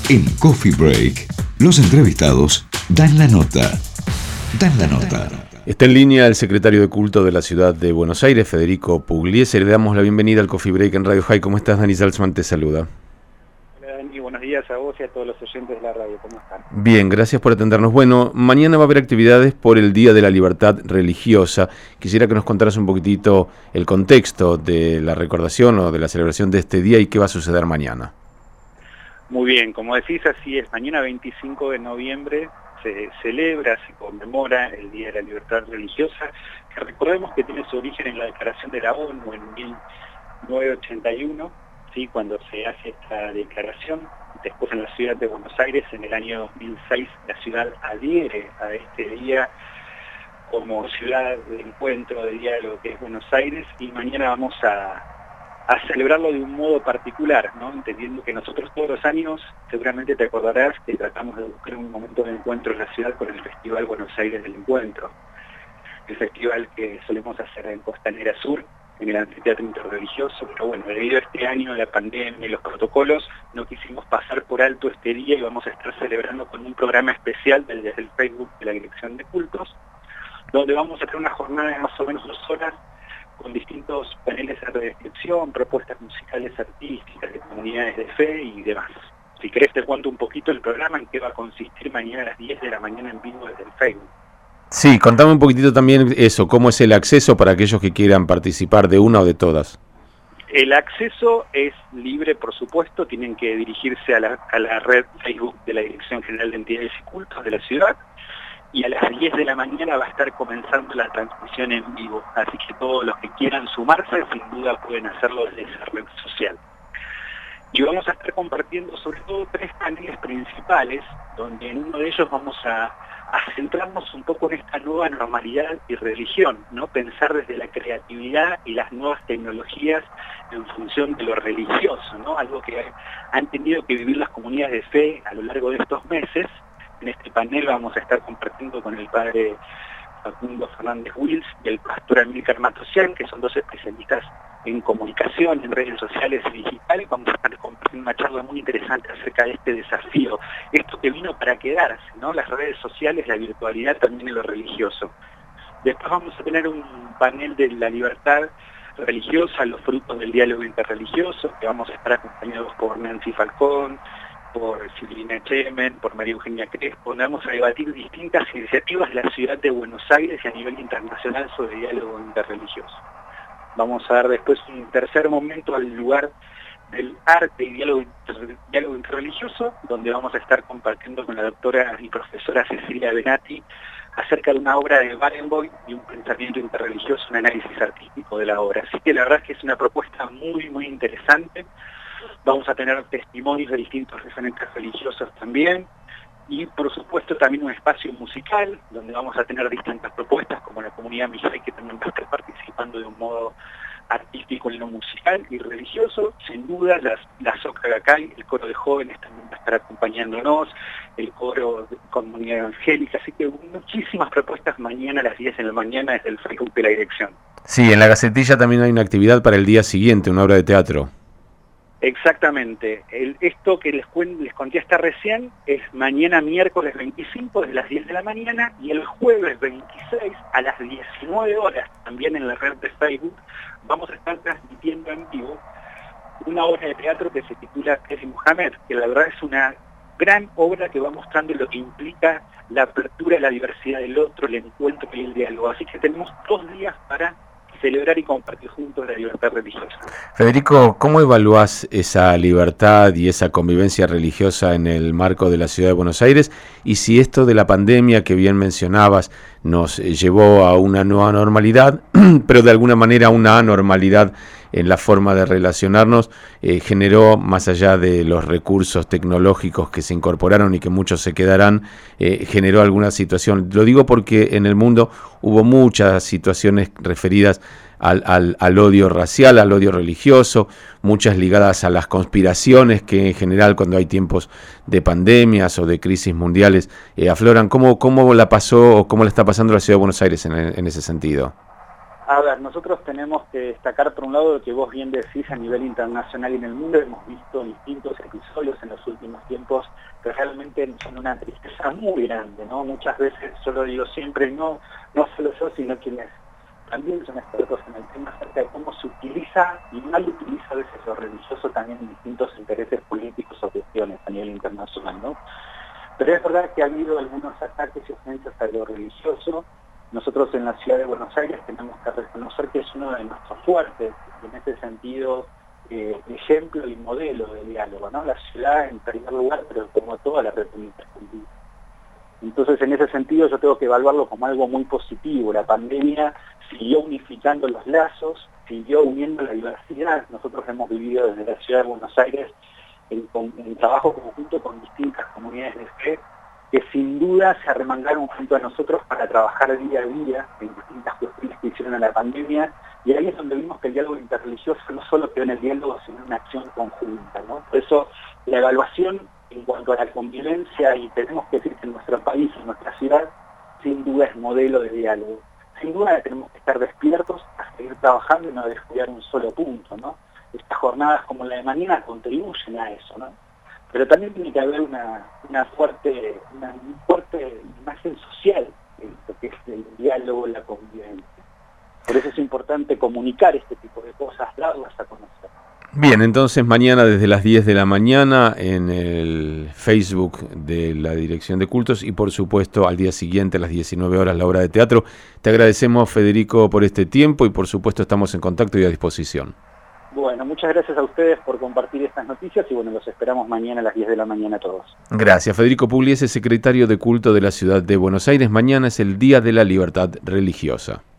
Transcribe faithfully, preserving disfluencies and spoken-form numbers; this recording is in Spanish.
En Coffee Break, los entrevistados dan la nota. Dan la nota. Está en línea el secretario de Culto de la Ciudad de Buenos Aires, Federico Pugliese. Le damos la bienvenida al Coffee Break en Radio High. ¿Cómo estás? Dani Salzman te saluda. Hola Dani, buenos días a vos y a todos los oyentes de la radio. ¿Cómo están? Bien, gracias por atendernos. Bueno, mañana va a haber actividades por el Día de la Libertad Religiosa. Quisiera que nos contaras un poquitito el contexto de la recordación o de la celebración de este día y qué va a suceder mañana. Muy bien, como decís, así es. Mañana veinticinco de noviembre se celebra, se conmemora el Día de la Libertad Religiosa, que recordemos que tiene su origen en la Declaración de la ONU en mil novecientos ochenta y uno, ¿sí? Cuando se hace esta declaración. Después en la ciudad de Buenos Aires, en el año dos mil seis, la ciudad adhiere a este día como ciudad de encuentro, de diálogo que es Buenos Aires, y mañana vamos a a celebrarlo de un modo particular, ¿no? Entendiendo que nosotros todos los años, seguramente te acordarás, que tratamos de buscar un momento de encuentro en la ciudad con el Festival Buenos Aires del Encuentro, el festival que solemos hacer en Costanera Sur, en el Anfiteatro Interreligioso, pero bueno, debido a este año, la pandemia y los protocolos, no quisimos pasar por alto este día y vamos a estar celebrando con un programa especial desde el Facebook de la Dirección de Cultos, donde vamos a tener una jornada de más o menos dos horas con distintos paneles de descripción, propuestas musicales artísticas, de comunidades de fe y demás. Si querés te cuento un poquito el programa, en qué va a consistir mañana a las diez de la mañana en vivo desde el Facebook. Sí, contame un poquitito también eso, cómo es el acceso para aquellos que quieran participar de una o de todas. El acceso es libre, por supuesto, tienen que dirigirse a la, a la red Facebook de la Dirección General de Entidades y Cultos de la ciudad, y a las diez de la mañana va a estar comenzando la transmisión en vivo, así que todos los que quieran sumarse sin duda pueden hacerlo desde esa red social. Y vamos a estar compartiendo sobre todo tres paneles principales, donde en uno de ellos vamos a, a centrarnos un poco en esta nueva normalidad y religión, ¿no? Pensar desde la creatividad y las nuevas tecnologías en función de lo religioso, ¿no? Algo que han tenido que vivir las comunidades de fe a lo largo de estos meses. En este panel vamos a estar compartiendo con el padre Facundo Fernández Wills y el pastor Amílcar Matosian, que son dos especialistas en comunicación, en redes sociales y digitales. Vamos a estar compartiendo una charla muy interesante acerca de este desafío, esto que vino para quedarse, ¿no? Las redes sociales, la virtualidad también en lo religioso. Después vamos a tener un panel de la libertad religiosa, los frutos del diálogo interreligioso, que vamos a estar acompañados por Nancy Falcón, por Silvina Chemen, por María Eugenia Crespo, donde vamos a debatir distintas iniciativas de la ciudad de Buenos Aires y a nivel internacional sobre diálogo interreligioso. Vamos a dar después un tercer momento al lugar del arte y diálogo, inter, diálogo interreligioso, donde vamos a estar compartiendo con la doctora y profesora Cecilia Benati acerca de una obra de Barenboim y un pensamiento interreligioso, un análisis artístico de la obra. Así que la verdad es que es una propuesta muy, muy interesante. Vamos a tener testimonios de distintos referentes religiosos también y por supuesto también un espacio musical donde vamos a tener distintas propuestas como la comunidad Mijay, que también va a estar participando de un modo artístico en lo musical y religioso. Sin duda las, la Soca Gacay, el coro de jóvenes también va a estar acompañándonos, el coro de comunidad evangélica, así que muchísimas propuestas mañana a las diez de la mañana desde el Facebook de la Dirección. Sí, en la Gacetilla también hay una actividad para el día siguiente, una obra de teatro. Exactamente. El, esto que les, les conté hasta recién es mañana miércoles veinticinco desde las diez de la mañana y el jueves veintiséis a las diecinueve horas, también en la red de Facebook, vamos a estar transmitiendo en vivo una obra de teatro que se titula Kesi Mohamed, que la verdad es una gran obra que va mostrando lo que implica la apertura, la diversidad del otro, el encuentro y el diálogo. Así que tenemos dos días para celebrar y compartir juntos la libertad religiosa. Federico, ¿cómo evaluás esa libertad y esa convivencia religiosa en el marco de la ciudad de Buenos Aires? Y si esto de la pandemia que bien mencionabas nos llevó a una nueva normalidad, pero de alguna manera una anormalidad en la forma de relacionarnos, eh, generó, más allá de los recursos tecnológicos que se incorporaron y que muchos se quedarán, eh, generó alguna situación. Lo digo porque en el mundo hubo muchas situaciones referidas al, al, al odio racial, al odio religioso, muchas ligadas a las conspiraciones que en general cuando hay tiempos de pandemias o de crisis mundiales eh, afloran. ¿Cómo, cómo la pasó o cómo la está pasando la ciudad de Buenos Aires en, en ese sentido? A ver, nosotros tenemos que destacar por un lado lo que vos bien decís a nivel internacional y en el mundo. Hemos visto distintos episodios en los últimos tiempos que realmente son una tristeza muy grande, ¿no? Muchas veces, yo lo digo siempre, no, no solo yo, sino quienes también son expertos en el tema acerca de cómo se utiliza y mal utiliza a veces lo religioso también en distintos intereses políticos o cuestiones a nivel internacional, ¿no? Pero es verdad que ha habido algunos ataques y ofensas a lo religioso. Nosotros en la ciudad de Buenos Aires tenemos que reconocer que es uno de nuestros fuertes, y en ese sentido, eh, ejemplo y modelo de diálogo, ¿no? La ciudad en primer lugar, pero como toda la República Argentina. Entonces, en ese sentido, yo tengo que evaluarlo como algo muy positivo. La pandemia siguió unificando los lazos, siguió uniendo la diversidad. Nosotros hemos vivido desde la ciudad de Buenos Aires en, en trabajo conjunto con distintas comunidades de fe, que sin duda se arremangaron junto a nosotros para trabajar día a día en distintas cuestiones que hicieron a la pandemia, y ahí es donde vimos que el diálogo interreligioso no solo quedó en el diálogo, sino en una acción conjunta, ¿no? Por eso la evaluación en cuanto a la convivencia, y tenemos que decir que en nuestro país, en nuestra ciudad, sin duda es modelo de diálogo. Sin duda tenemos que estar despiertos a seguir trabajando y no descuidar un solo punto, ¿no? Estas jornadas como la de mañana contribuyen a eso, ¿no? Pero también tiene que haber una, una, fuerte, una fuerte imagen social en lo que es el diálogo, la convivencia. Por eso es importante comunicar este tipo de cosas, darlas a conocer. Bien, entonces mañana desde las diez de la mañana en el Facebook de la Dirección de Cultos y por supuesto al día siguiente a las diecinueve horas la obra de teatro. Te agradecemos, Federico, por este tiempo y por supuesto estamos en contacto y a disposición. Bueno, muchas gracias a ustedes por compartir estas noticias y bueno, los esperamos mañana a las diez de la mañana todos. Gracias. Federico Pugliese, secretario de Culto de la Ciudad de Buenos Aires. Mañana es el Día de la Libertad Religiosa.